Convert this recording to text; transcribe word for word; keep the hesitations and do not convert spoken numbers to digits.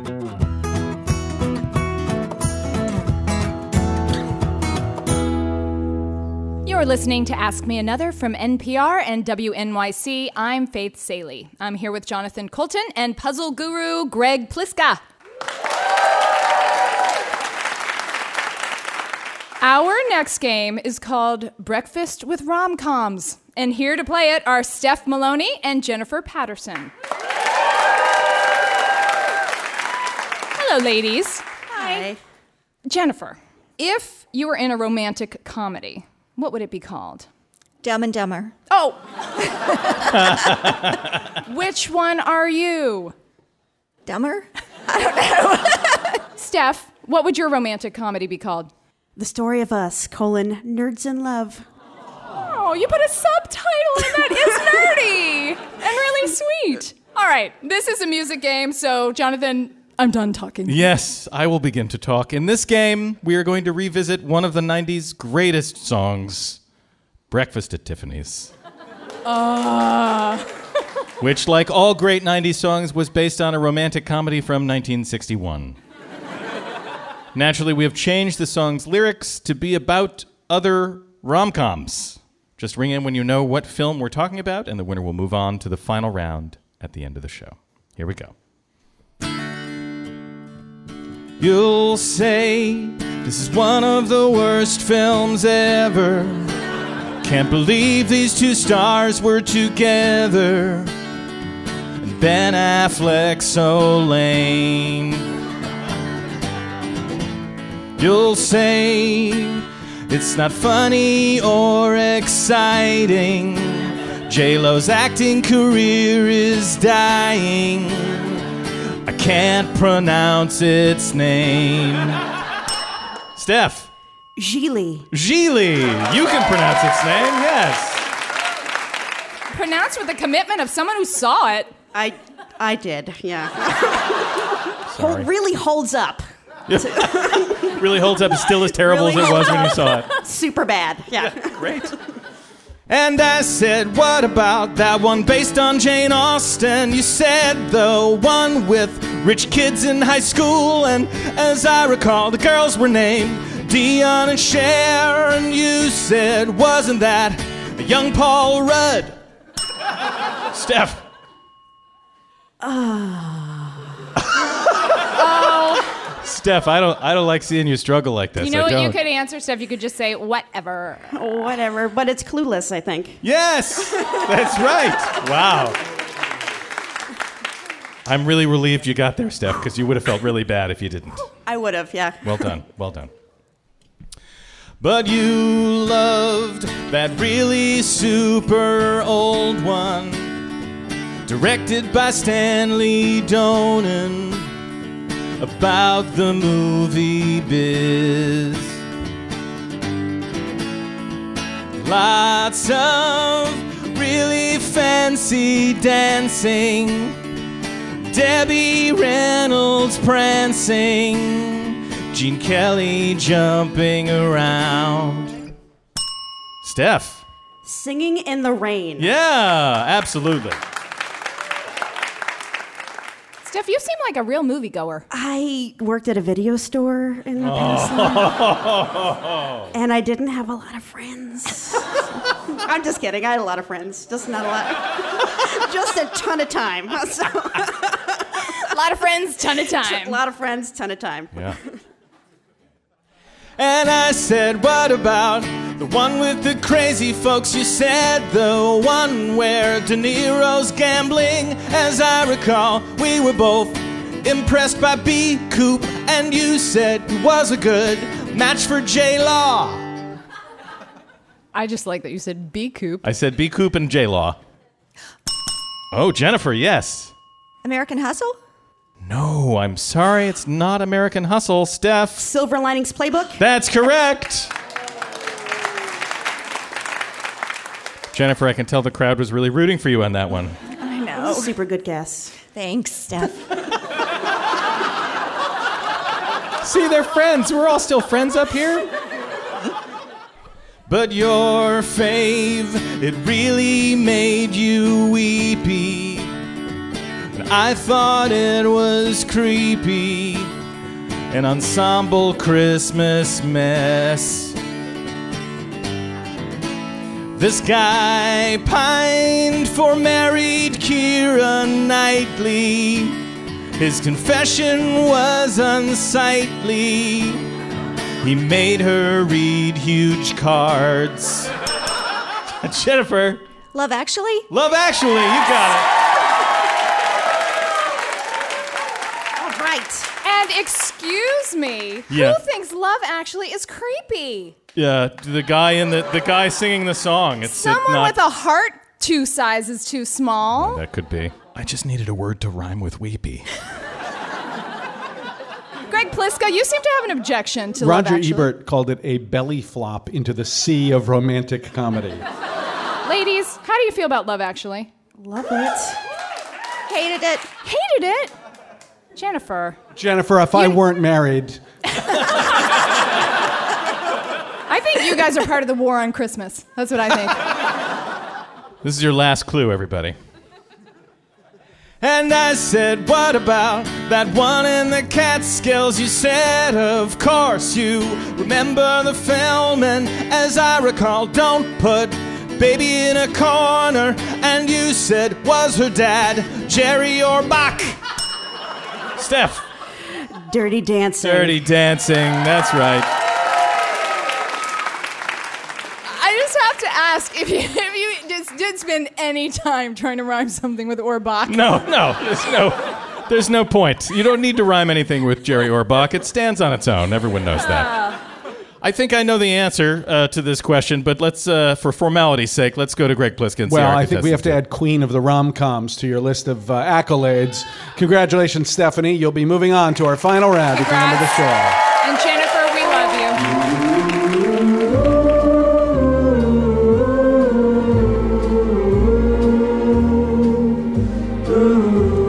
You're listening to Ask Me Another from N P R and W N Y C. I'm Faith Salie. I'm here with Jonathan Coulton and puzzle guru Greg Pliska. Our next game is called Breakfast with Rom-Coms. And here to play it are Steph Maloney and Jennifer Patterson. Hello, ladies. Hi. Jennifer, if you were in a romantic comedy, what would it be called? Dumb and Dumber. Oh! Which one are you? Dumber? Steph, what would your romantic comedy be called? The Story of Us, colon, Nerds in Love. Oh, you put a subtitle in that. It's nerdy and really sweet. All right, this is a music game, so Jonathan, I'm done talking. Yes, I will begin to talk. In this game, we are going to revisit one of the nineties greatest songs, Breakfast at Tiffany's. Uh. Which, like all great nineties songs, was based on a romantic comedy from nineteen sixty-one. Naturally, we have changed the song's lyrics to be about other rom-coms. Just ring in when you know what film we're talking about, and the winner will move on to the final round at the end of the show. Here we go. You'll say this is one of the worst films ever. Can't believe these two stars were together. And Ben Affleck so lame. You'll say it's not funny or exciting. J-Lo's acting career is dying. I can't pronounce its name. Steph. Gigli. Gigli. You can pronounce its name, yes. Pronounced with the commitment of someone who saw it. I I did, yeah. Sorry. Really holds up. Really holds up, still as terrible Really as it was when you saw it. Super bad, yeah. Yeah, great. And I said, what about that one based on Jane Austen? You said the one with rich kids in high school. And as I recall, the girls were named Dion and Cher. And you said, wasn't that a young Paul Rudd? Steph. Oh. Steph, I don't I don't like seeing you struggle like this. You know I what don't. you could answer, Steph? You could just say, whatever. Whatever, but it's Clueless, I think. Yes, that's right. Wow. I'm really relieved you got there, Steph, because you would have felt really bad if you didn't. I would have, yeah. Well done, well done. But you loved that really super old one, directed by Stanley Donen, about the movie biz. Lots of really fancy dancing, Debbie Reynolds prancing, Gene Kelly jumping around. Steph. Singing in the Rain. Yeah, absolutely. Steph, you seem like a real moviegoer. I worked at a video store in the past. Oh. And I didn't have a lot of friends. I'm just kidding. I had a lot of friends. Just not a lot. Just a ton of time. So. A lot of friends, ton of time. A lot of friends, ton of time. Yeah. And I said, what about the one with the crazy folks? You said the one where De Niro's gambling. As I recall, we were both impressed by B. Coop, and you said he was a good match for J-Law. I just like that you said B. Coop. I said B. Coop and J-Law. Oh, Jennifer, yes. American Hustle? No, I'm sorry, it's not American Hustle. Steph. Silver Linings Playbook? That's correct. Jennifer, I can tell the crowd was really rooting for you on that one. I know. Super good guess. Thanks, Steph. See, they're friends. We're all still friends up here. But your fave, it really made you weepy. And I thought it was creepy, an ensemble Christmas mess. This guy pined for married Keira Knightley. His confession was unsightly. He made her read huge cards. Jennifer. Love Actually? Love Actually, you got it. All right. And excuse me, Yeah. who thinks Love Actually is creepy? Yeah, the guy in the the guy singing the song. It's it Someone not, with a heart two sizes too small. That could be. I just needed a word to rhyme with weepy. Greg Pliska, you seem to have an objection to Roger Love Actually. Ebert called it a belly flop into the sea of romantic comedy. Ladies, how do you feel about Love Actually? Love it. Hated it. Hated it. Jennifer. Jennifer, if I weren't married, I think you guys are part of the war on Christmas. That's what I think. This is your last clue, everybody. And I said, what about that one in the Catskills? You said, of course you remember the film. And as I recall, don't put baby in a corner. And you said, was her dad Jerry Orbach? Steph. Dirty Dancing. Dirty Dancing, that's right. I just have to ask if you, if you just did spend any time trying to rhyme something with Orbach. No, no, there's no, there's no point. You don't need to rhyme anything with Jerry Orbach. It stands on its own. Everyone knows that. I think I know the answer uh, to this question, but let's, uh, for formality's sake, let's go to Greg Pliska and see well, our I think we have to contestant. add Queen of the Rom-Coms to your list of uh, accolades. Congratulations, Stephanie. You'll be moving on to our final round at the end of the show. And Jennifer, we love you.